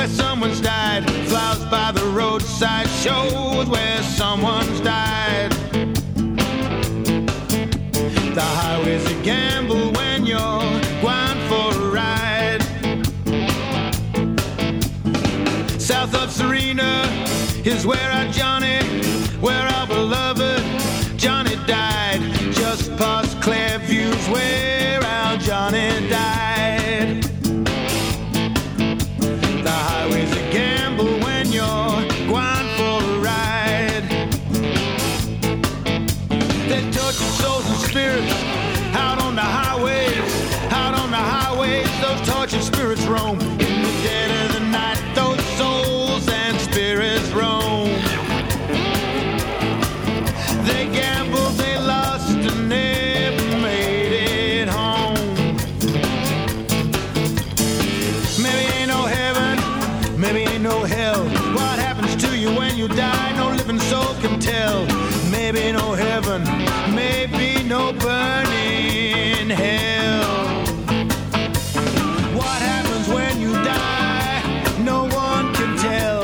where someone's died. Flowers by the roadside shows where someone's died. The highway's a gamble when you're going for a ride. South of Serena is where our Johnny, where our beloved Johnny died. Just past Clairview's where our Johnny died. The highway's a gamble when you're going for a ride. There's tortured souls and spirits out on the highways, out on the highways. Those tortured spirits roam in the dead of the night. Those souls and spirits roam. They gambled, they lost, and never made it home. Maybe ain't no heaven, maybe ain't no hell. What happens to you when you die? No living soul can tell. Maybe no heaven, maybe no burning hell. What happens when you die? No one can tell.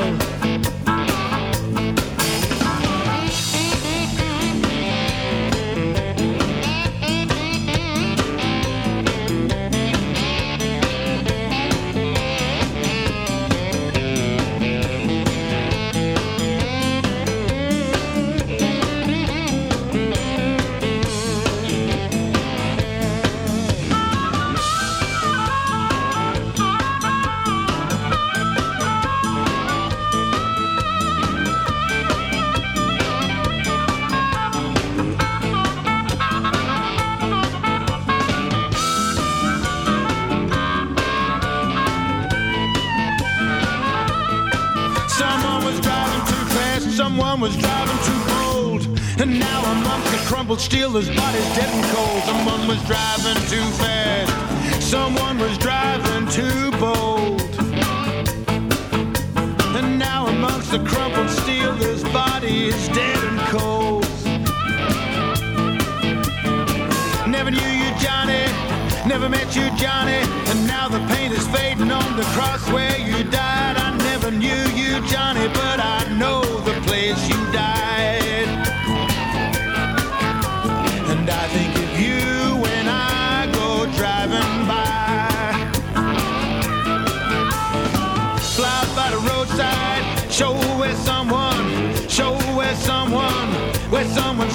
Someone was driving too bold, and now amongst the crumpled steel, his body's dead and cold. Someone was driving too fast, someone was driving too bold, and now amongst the crumpled steel, his body is dead and cold. Never knew you, Johnny, never met you, Johnny, and now the paint is fading on the cross where you died. I never knew you, Johnny, but I know the place you died. And I think of you when I go driving by. Flowers by the roadside show where someone, where someone's